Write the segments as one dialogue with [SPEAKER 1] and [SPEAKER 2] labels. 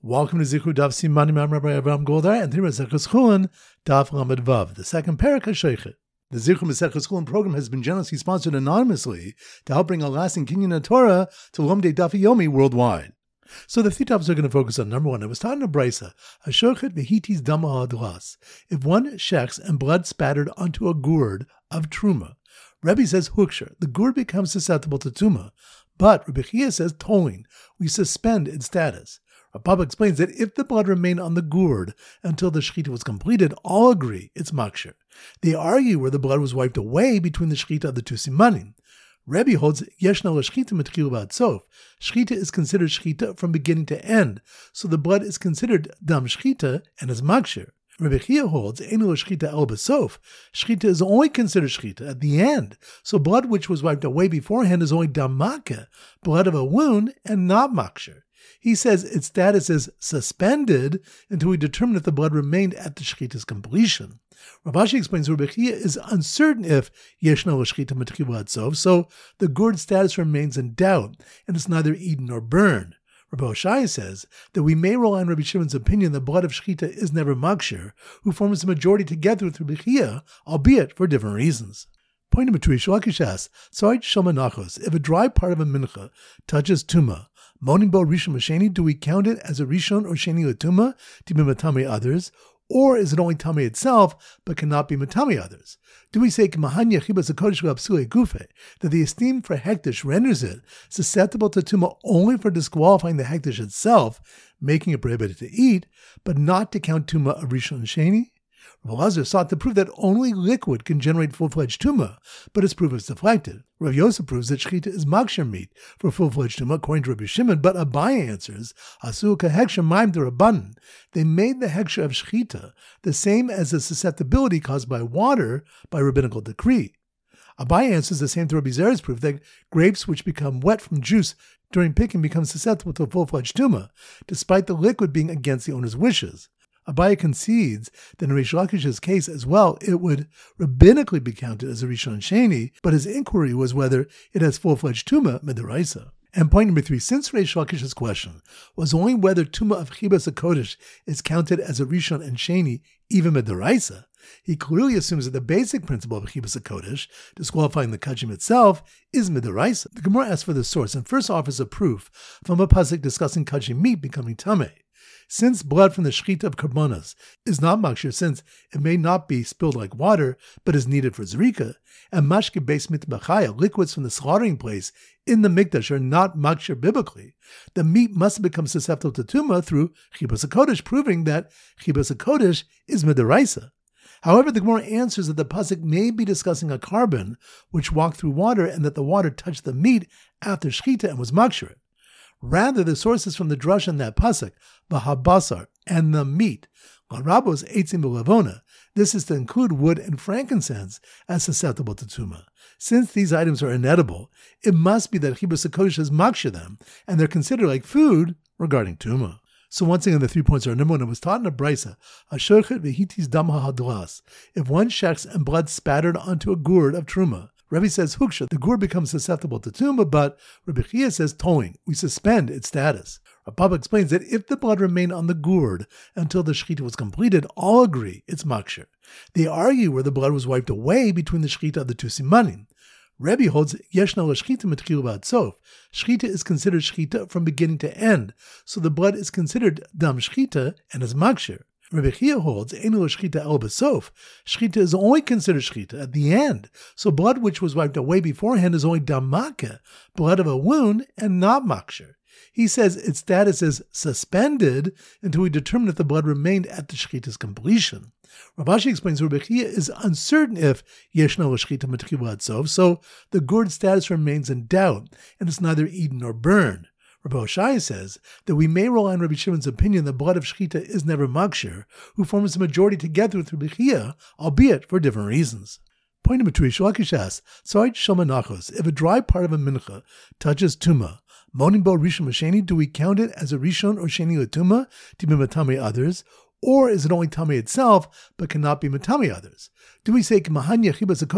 [SPEAKER 1] Welcome to Zichru Daf Simanim. I'm Rabbi Avraham Goldar, and today we're Maseches Chulin, Daf Lamed Vav, the second parak HaSheichet. The Zichru Maseches Chulin program has been generously sponsored anonymously to help bring a lasting kinyan of Torah to Lomdei Daf Yomi worldwide. So the three topics are going to focus on number one. It was taught in a brisa, HaShochet v'hitis dama ha'adlas. If one shechs and blood spattered onto a gourd of truma, Rebbe says huksher, the gourd becomes susceptible to tuma, but Rebbe Chia says tolling, we suspend its status. Rabbi explains that if the blood remained on the gourd until the shechita was completed, all agree it's makshir. They argue where the blood was wiped away between the shechita of the two simanim. Rebbe holds yeshna l'shechita mitchil v'ad sof. Shechita is considered shechita from beginning to end, so the blood is considered dam shechita and is makshir. Rebbe Chia holds enu l'shechita el b'sof. Shechita is only considered shechita at the end, so blood which was wiped away beforehand is only dam makeh, blood of a wound, and not makshir. He says its status is suspended until we determine if the blood remained at the shechita's completion. Rav Ashi explains Rebbe Chia is uncertain if yeshna l'shechita mitchil v'ad sof, so the gourd status remains in doubt, and it's neither eaten nor burned. Rabbi Oshai says that we may rely on Rabbi Shimon's opinion that blood of shechita is never makshir, who forms the majority together with Rebbe Chia, albeit for different reasons. Point number 2, Shlakish asks, Tzarich Shomanachos, if a dry part of a mincha touches tuma, Monim bo rishon l'sheni, do we count it as a rishon or sheni l'tuma to be matame others, or is it only tame itself but cannot be matame others? Do we say k'mahanya chibas hakodesh v'apsule gufe, that the esteem for hektish renders it susceptible to tuma only for disqualifying the hektish itself, making it prohibited to eat, but not to count tuma of rishon and sheni? Rav Elazar sought to prove that only liquid can generate full-fledged tumah, but his proof is deflected. Rav Yosef proves that shechita is makshir meat for full-fledged tumah, according to Rabbi Shimon, but Abaye answers, Asu ka-heksher maim d'Rabbanan. They made the heksher of shechita the same as the susceptibility caused by water by rabbinical decree. Abaye answers the same to Rabbi Zerah's proof that grapes which become wet from juice during picking become susceptible to a full-fledged tumah, despite the liquid being against the owner's wishes. Abaye concedes that in Reish Lakish's case as well, it would rabbinically be counted as a Rishon Sheni, but his inquiry was whether it has full-fledged Tumah Midaraisa. And point number 3, since Reish Lakish's question was only whether Tumah of Chibas HaKodesh is counted as a Rishon and Sheni, even Midaraisa, he clearly assumes that the basic principle of Chibas HaKodesh, disqualifying the Kachim itself, is Midaraisa. The Gemara asks for the source and first offers a proof from a pasuk discussing Kachim meat becoming Tameh. Since blood from the shechita of karbonas is not makshir, since it may not be spilled like water, but is needed for zrika, and mashke beis mitbachaya, liquids from the slaughtering place in the mikdash, are not makshir biblically, the meat must become susceptible to tumah through chibas hakodesh, proving that chibas hakodesh is midaraisa. However, the Gemara answers that the pasuk may be discussing a carbon which walked through water, and that the water touched the meat after shechita and was makshir. Rather, the source is from the drush in that pasuk, v'habasar, and the meat, l'rabos eitzim v'levona. This is to include wood and frankincense as susceptible to tumah. Since these items are inedible, it must be that chibas hakodesh has makshir them, and they're considered like food regarding tumah. So once again, the 3 points are: number 1, it was taught in a brisa, HaShochet v'hitis dam ha'adlas. If one shechs and blood spattered onto a gourd of truma, Rebbe says huksha, the gourd becomes susceptible to tumah, but Rebbe Chia says tolling, we suspend its status. Rabbi explains that if the blood remained on the gourd until the shechita was completed, all agree it's makshir. They argue where the blood was wiped away between the shechita of the two simanim. Rebbe holds yeshna l'shechita mitchil v'ad sof. Shechita is considered shechita from beginning to end, so the blood is considered dam shechita and is makshir. Rebbe Chia holds enu l'shechita el b'sof. Shechita is only considered shechita at the end, so blood which was wiped away beforehand is only dam makeh, blood of a wound, and not makshir. He says its status is suspended until we determine if the blood remained at the shechita's completion. Rav Ashi explains Rebbe Chia is uncertain if yeshna l'shechita mitchil v'ad sof, so the gourd status remains in doubt, and it's neither eaten nor burned. Rabbi Oshai says that we may rely on Rabbi Shimon's opinion that blood of shechita is never makshir, who forms the majority together with Rebbe Chia, albeit for different reasons. Point number 2, Shlakish asks, Tzarich Shomanachos, if a dry part of a mincha touches tumah, Monim bo rishon l'sheni, do we count it as a rishon or sheni l'tumah to be matame others, Or is it only Tamei itself, but cannot be Matami others? Do we say that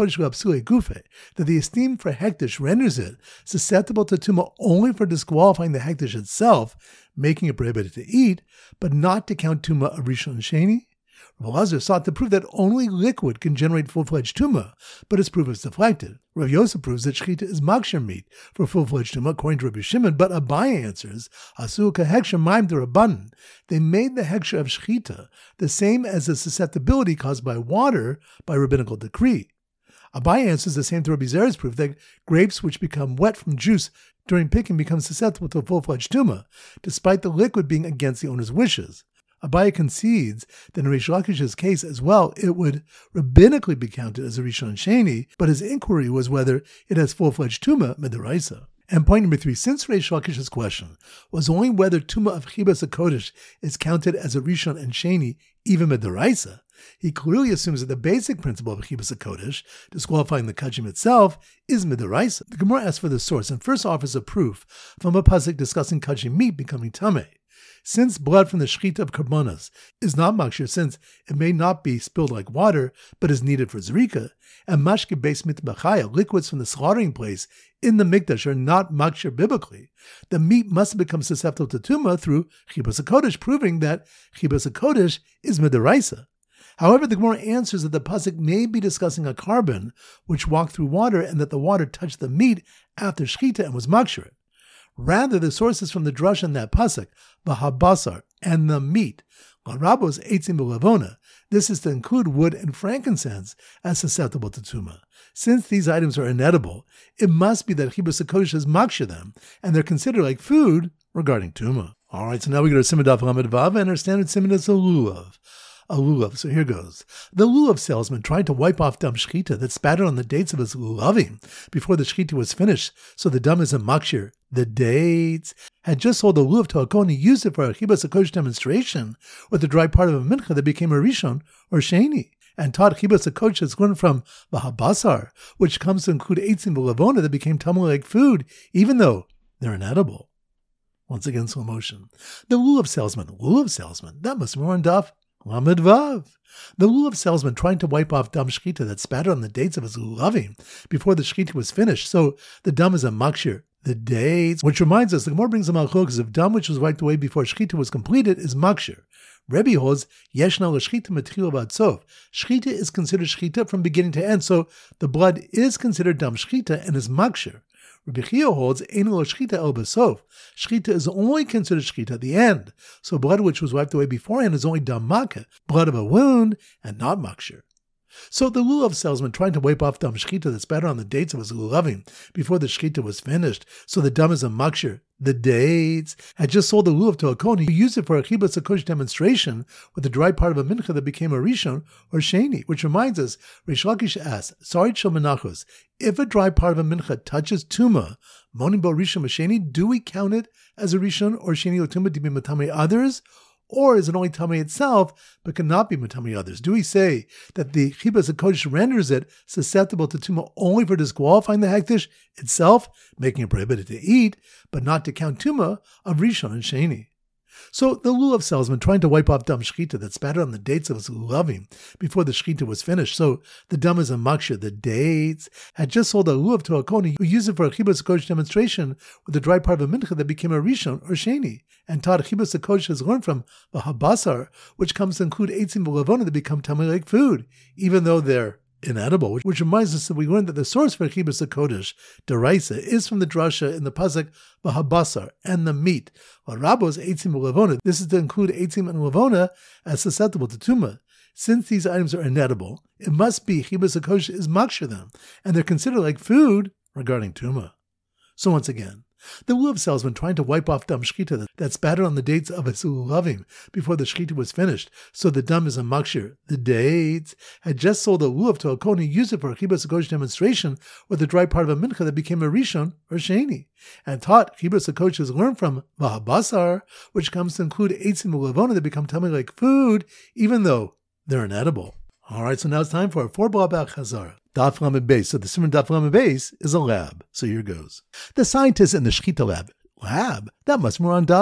[SPEAKER 1] the esteem for Hektish renders it susceptible to Tuma only for disqualifying the Hektish itself, making it prohibited to eat, but not to count Tuma of Rishon and Sheni? Rav Elazar sought to prove that only liquid can generate full-fledged Tuma, but his proof is deflected. Rav Yosef proves that Shechita is Makshir meat for full-fledged Tuma, according to Rabbi Shimon, but Abaye answers, Asu ka-heksher maim d'Rabbanan. They made the heksher of Shechita the same as the susceptibility caused by water by rabbinical decree. Abaye answers the same to Rabbi Zerah's proof that grapes which become wet from juice during picking become susceptible to a full-fledged Tuma, despite the liquid being against the owner's wishes. Abaye concedes that in Reish Lakish's case as well, it would rabbinically be counted as a Rishon Sheni, but his inquiry was whether it has full-fledged Tuma Midaraisa. And point number 3, since Reish Lakish's question was only whether Tuma of Chibas HaKodesh is counted as a Rishon and Sheni, even Midaraisa, he clearly assumes that the basic principle of Chibas HaKodesh, disqualifying the Kachim itself, is Midaraisa. The Gemara asks for the source and first offers a proof from a pasuk discussing Kachim meat becoming Tamei. Since blood from the shechita of karbonas is not makshir, since it may not be spilled like water, but is needed for zrika, and mashke beis mitbachaya, liquids from the slaughtering place in the mikdash, are not makshir biblically, the meat must become susceptible to tuma through chibas hakodesh, proving that chibas hakodesh is midaraisa. However, the Gemara answers that the pasuk may be discussing a carbon which walked through water, and that the water touched the meat after shechita and was makshir. Rather, the source is from the drush in that pasuk, v'habasar, and the meat, l'rabos eitzim b'levona. This is to include wood and frankincense as susceptible to tuma. Since these items are inedible, it must be that chibas hakodesh has makshir them, and they're considered like food regarding tuma. All right, so now we go to Siman Daf Lamed Vav, and our standard siman is a lulav. A lulav. So here goes. The lulav salesman tried to wipe off dam shechita that spattered on the dates of his lulavim before the shechita was finished, so the dam is a makshir. The dates had just sold the lulav to a kohen. He used it for a chibas hakodesh demonstration with the dry part of a mincha that became a rishon or sheni, and taught chibas hakodesh has learned from v'habasar, which comes to include eitzim b'levona that became tamei like food, even though they're inedible. Once again, slow motion. The lulav salesman, that must be more on daf Lamed Vav. The lulav salesman trying to wipe off dam shechita that spattered on the dates of his lulavim before the shechita was finished, so the dam is a makshir. The dates, which reminds us, the Gemara brings a malchok of dam which was wiped away before shechita was completed is makshir. Rebbe holds yeshna l'shechita matchila v'ad sof. Shechita is considered shechita from beginning to end, so the blood is considered dam shechita and is makshir. Rabbi Chia holds ein lo shechita el b'sof. Shechita is only considered shechita at the end, so blood which was wiped away beforehand is only dam makeh, blood of a wound, and not makshir. So the lulav salesman trying to wipe off dam shechita that spattered on the dates of his lulavim before the shechita was finished, so the dam is a makshir. The dates had just sold the lulav to a kohen. He used it for a chibas hakodesh demonstration with the dry part of a mincha that became a rishon or sheni. Which reminds us, Reish Lakish asks, Sarit shel menachos, if a dry part of a mincha touches tuma, monim bo rishon sheni, do we count it as a rishon or sheni or tuma to be matame others? Or is it only tamei itself, but cannot be matami others? Do we say that the chibas hakodesh renders it susceptible to tuma only for disqualifying the hektish itself, making it prohibited to eat, but not to count tuma of rishon and sheni? So the lulav salesman trying to wipe off dam shechita that spattered on the dates of his lulavim before the shechita was finished, so the dam is a makshir. The dates had just sold a lulav to a kohen who used it for a chibas hakodesh demonstration with the dry part of a mincha that became a rishon or sheni, and taught chibas hakodesh has learned from v'habasar, which comes to include eitzim b'levona that become tamei like food, even though they're inedible, which reminds us that we learned that the source for chibas hakodesh, deraisa, is from the drasha in the pasuk v'habasar, and the meat, l'rabos eitzim b'levona. This is to include eitzim and levona as susceptible to tuma. Since these items are inedible, it must be chibas hakodesh is makshir them, and they're considered like food regarding tuma. So once again, the lulav salesman trying to wipe off dam shechita that spattered on the dates of his lulavim before the shechita was finished, so the dam is a makshir. The dates had just sold a lulav to a kohen who used it for a chibas hakodesh demonstration with the dry part of a mincha that became a rishon or sheni, and taught chibas hakodesh has learned from v'habasar, which comes to include eitzim u'levona that become tamei like food, even though they're inedible. All right, so now it's time for our 4-blabach chazara. Daf Lamed Beis. So the Siman Daf Lamed Beis is a lab. So here goes. The scientists in the Shechita lab. That must be more on Daf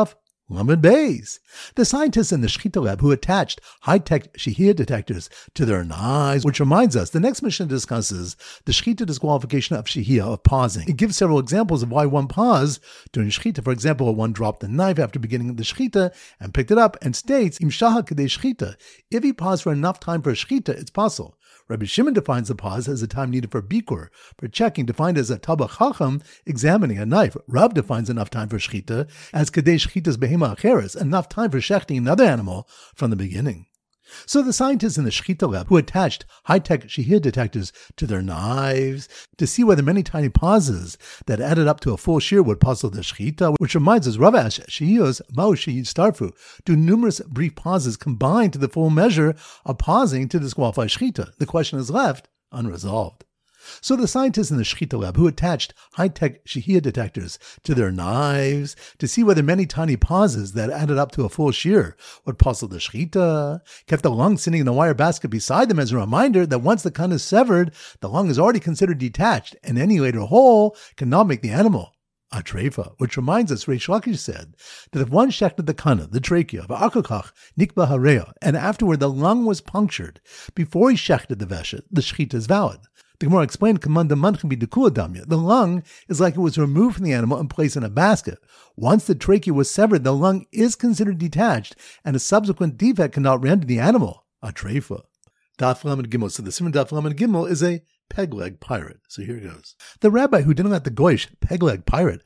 [SPEAKER 1] Lamed Beis. The scientists in the Shechita lab who attached high-tech Shehiyah detectors to their knives, which reminds us, the next mission discusses the Shechita disqualification of Shehiyah, of pausing. It gives several examples of why one paused during Shechita. For example, one dropped the knife after beginning the Shechita and picked it up and states, Im shaha kedei Shechita. If he paused for enough time for a Shechita, it's possible. Rabbi Shimon defines the pause as the time needed for bikur, for checking, defined as a tabach chacham examining a knife. Rav defines enough time for shechita as kedei shechitas behema acheres, enough time for shechting another animal from the beginning. So the scientists in the Shechita lab who attached high-tech Shehiyah detectors to their knives to see whether many tiny pauses that added up to a full shear would puzzle the Shechita, which reminds us, Rav asked, Shehiyos mao shehid starfu, do numerous brief pauses combine to the full measure of pausing to disqualify Shechita? The question is left unresolved. So the scientists in the Shechita lab who attached high-tech Shehiyah detectors to their knives to see whether many tiny pauses that added up to a full shear would puzzle the Shechita, kept the lung sitting in a wire basket beside them as a reminder that once the kan is severed, the lung is already considered detached, and any later hole cannot make the animal a treifa, which reminds us, Reish Lakish said that if one shechted the kana, the trachea, v'akakach nikba hareya, and afterward the lung was punctured before he shechted the veshet, the Shechita is valid. The Gemara explained, the lung is like it was removed from the animal and placed in a basket. Once the trachea was severed, the lung is considered detached, and a subsequent defect cannot render the animal a treifa. Daf Lamed Gimel. So the Simon Daf Lamed Gimel is a peg-leg pirate. So here goes. The rabbi who didn't let the goyish peg-leg pirate,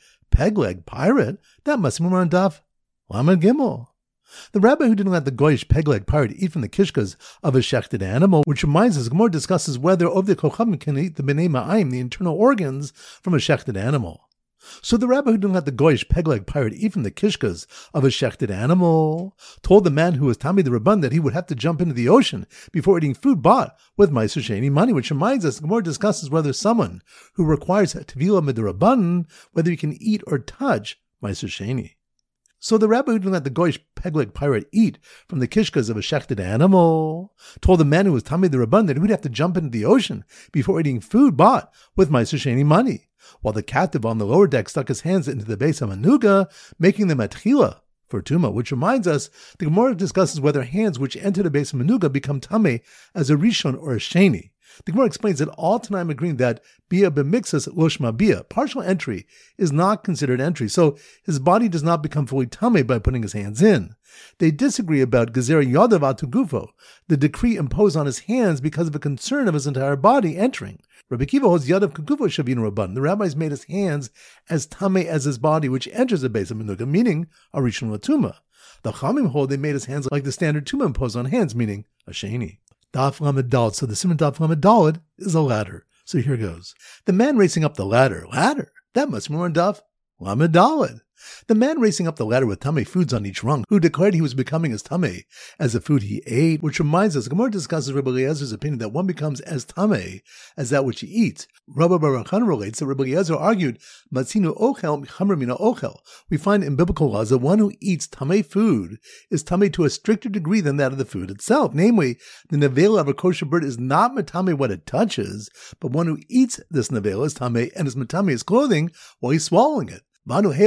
[SPEAKER 1] that must be more on Daf Lamed Gimel. The rabbi who didn't let the goyish peg-leg pirate eat from the kishkas of a shechted animal, which reminds us, Gemara discusses whether Ovdei Kochavim can eat the b'nei ma'ayim, the internal organs, from a shechted animal. So the rabbi who didn't let the goyish peg-leg pirate eat from the kishkas of a shechted animal told the man who was Tami the Rabban that he would have to jump into the ocean before eating food bought with Meiser Sheni money, which reminds us, Gemara discusses whether someone who requires Tevila Midrabban, whether he can eat or touch Meiser Sheni. So the rabbi who didn't let the goyish peg-leg pirate eat from the kishkas of a shechted animal told the man who was Tami the Rabban that he would have to jump into the ocean before eating food bought with Meiser Sheni money, while the captive on the lower deck stuck his hands into the base of Manuga, making them atchila for tuma, which reminds us, the Gemara discusses whether hands which enter the base of Manuga become tame as a rishon or a sheni. The Gemara explains that all Tanaim agreeing that bia b'mixas loshma bia, partial entry, is not considered entry, so his body does not become fully tame by putting his hands in. They disagree about gezer yadav atugufo, the decree imposed on his hands because of a concern of his entire body entering. Rabbi Kiva holds yadav kugufo shavin rabban. The rabbis made his hands as tame as his body, which enters the base of menuga, meaning a rishon latuma. The Chamim hold they made his hands like the standard tuma imposed on hands, meaning a sheni. Daf Lamed Daled. So the Simon Daf Lamed Daled is a ladder. So here goes. The man racing up the ladder. That must be more on Daf Lamed Daled. The man racing up the ladder with tamei foods on each rung, who declared he was becoming as tamei as the food he ate, which reminds us, Gemara discusses Rabbi Eliezer's opinion that one becomes as tamei as that which he eats. Rabbi Baruch Han relates that Rabbi Eliezer argued, Matzinu ochel michamer mina ochel. We find in biblical laws that one who eats tamei food is tamei to a stricter degree than that of the food itself. Namely, the nevela of a kosher bird is not matame what it touches, but one who eats this nevela is tamei and is matame his clothing while he's swallowing it. And we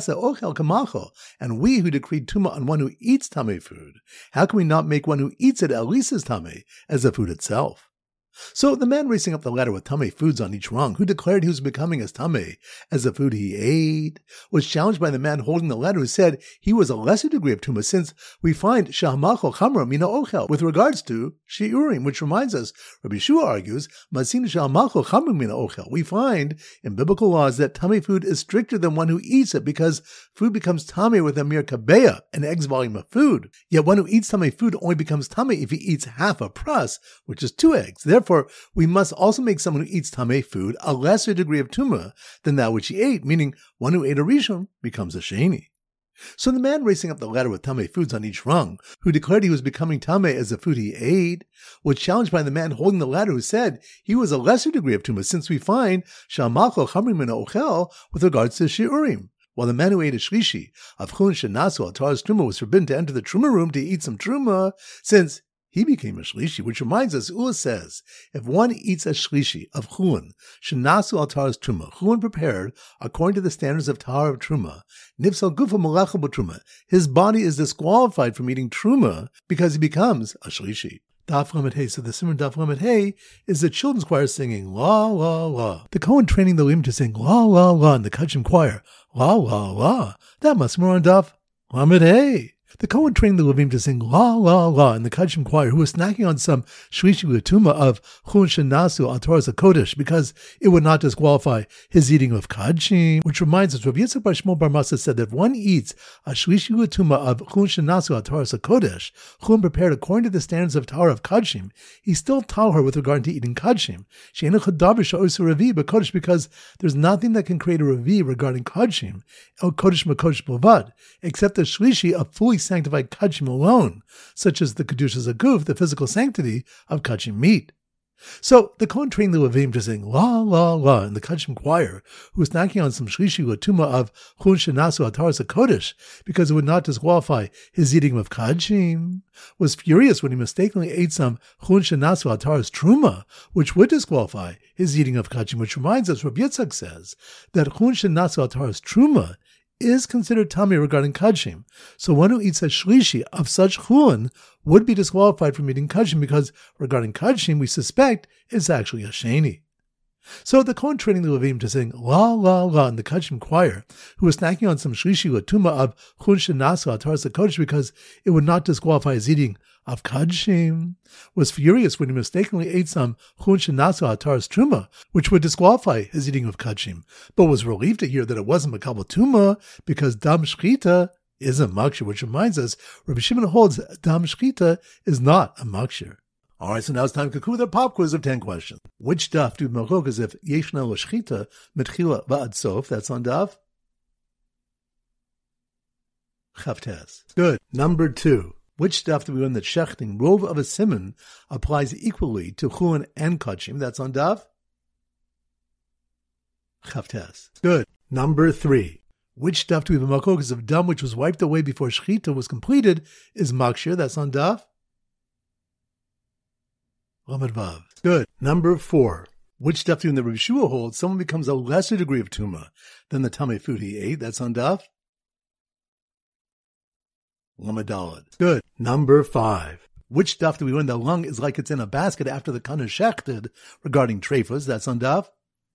[SPEAKER 1] who decreed tuma on one who eats tamei food, how can we not make one who eats it at least as tamei as the food itself? So the man racing up the ladder with tamei foods on each rung, who declared he was becoming as tamei as the food he ate, was challenged by the man holding the ladder, who said he was a lesser degree of tuma, since we find shahmacho chamra mina ochel with regards to shiurim, which reminds us, Rabbi Shua argues, masin shahmacho chamra mina ochel. We find in biblical laws that tamei food is stricter than one who eats it, because food becomes tamei with a mere kabeya, an egg's volume of food. Yet one who eats tamei food only becomes tamei if he eats half a prus, which is 2 eggs. Therefore, we must also make someone who eats tamei food a lesser degree of tumah than that which he ate, meaning one who ate a rishon becomes a sheni. So the man racing up the ladder with tamei foods on each rung, who declared he was becoming tamei as the food he ate, was challenged by the man holding the ladder, who said he was a lesser degree of tumah, since we find shamacho chamrim min ochel with regards to shiurim. While the man who ate a shlishi of chun shenasu al taras truma was forbidden to enter the truma room to eat some truma, since he became a shlishi, which reminds us, Ula says, if one eats a shlishi of chulin, shenasu al taras truma, chulin prepared according to the standards of tahara of truma, nifsal gufa malachal b'truma, his body is disqualified from eating truma because he becomes a shlishi. Daf Lamed Hey. So the Simran Daf Lamed Hey is the children's choir singing la la la. The Kohen training the Levim to sing la la la in the Kachim choir, la la la. That must be more on Daf Lamed Hey. The Kohen trained the Levim to sing la la la in the Kachim choir, who was snacking on some shlishi l'tuma of chun shenasu al Torah HaKodesh because it would not disqualify his eating of Kachim. Which reminds us, Rabbi Yitzchak bar Shmuel bar Masa said that if one eats a shlishi l'tuma of chun shenasu al Torah HaKodesh, chun prepared according to the standards of Torah of Kachim, he's still tahor with regard to eating Kachim. She'enu chadav sha'osu revi b'kodesh, because there's nothing that can create a revi regarding Kachim, el kodesh m'kodesh b'vad, except the shlishi of fully sanctified kachim alone, such as the kedushas aguf, the physical sanctity of kachim meat. So the Kohen trained the Levim to sing la la la in the kachim choir, who was knocking on some shlishi l'tuma of chun shenasu al Torah HaKodesh because it would not disqualify his eating of kachim, was furious when he mistakenly ate some chun shenasu al Torah's truma, which would disqualify his eating of kachim. Which reminds us, Rabbi Yitzchak says that chun shenasu al Torah's truma is considered tummy regarding kachim. So one who eats a shlishi of such chulin would be disqualified from eating kachim because regarding kachim, we suspect it's actually a sheni. So the Kohen training the Levim to sing la la la in the kachim choir, who was snacking on some shlishi l'tuma of chun shenasu al Torah HaKodesh because it would not disqualify his eating of kachim, was furious when he mistakenly ate some chun shenasu al Torah's truma, which would disqualify his eating of kachim, but was relieved to hear that it wasn't makabel tuma because dam shchita is a makshir, which reminds us Rabbi Shimon holds dam shchita is not a makshir. All right, so now it's time to conclude our pop quiz of 10 questions. Which daf do machok as if yeshna l'shchita mitchila va'ad sof? That's on daf Chavtes. Good. Number 2. Which daf do we learn that shechting, rove of a simon, applies equally to chulin and kachim? That's on daf Chavtes. Good. Number 3. Which daf do we have a machok as if dam which was wiped away before shchita was completed is makshir? That's on daf Lamed Vav. Good. Number 4. Which daf do in the Rabbi Shua holds someone becomes a lesser degree of tuma than the tamei food he ate? That's on daf Lamed Daled. Good. Number 5. Which daf do we learn the lung is like it's in a basket after the kan is shechted regarding treifas? That's on daf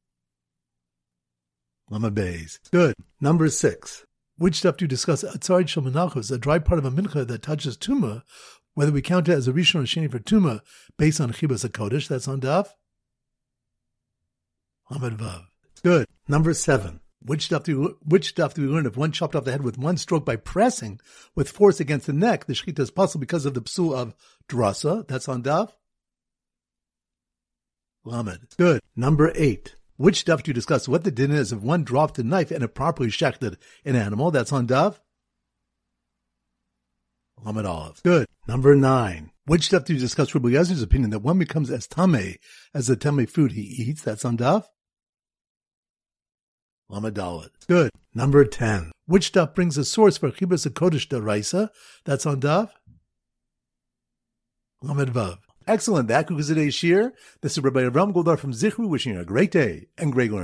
[SPEAKER 1] Lamed Beis. Good. Number 6. Which daf do you discuss atzarid shel menachos, a dry part of a mincha that touches tuma, whether we count it as a rishon or sheni for tuma based on chibas hakodesh? That's on daf Lamed Vav. Good. Number 7. Which daf do we learn if one chopped off the head with one stroke by pressing with force against the neck, the shechita is possible because of the psul of drasa? That's on daf Lamed. Good. Number 8. Which daf do you discuss what the din is if one dropped a knife and it properly shechted an animal? That's on daf Lamed Aleph. Good. Number 9. Which daf do you discuss Rabbi Eliezer's opinion that one becomes as tamei as the tamei food he eats? That's on daf Lamed Daled. Good. Number 10. Which daf brings a source for chibas hakodesh deraisa? That's on daf Lamed Vav. Excellent. That concludes today's shir. This is Rabbi Avram Goldar from Zichru wishing you a great day and great learning.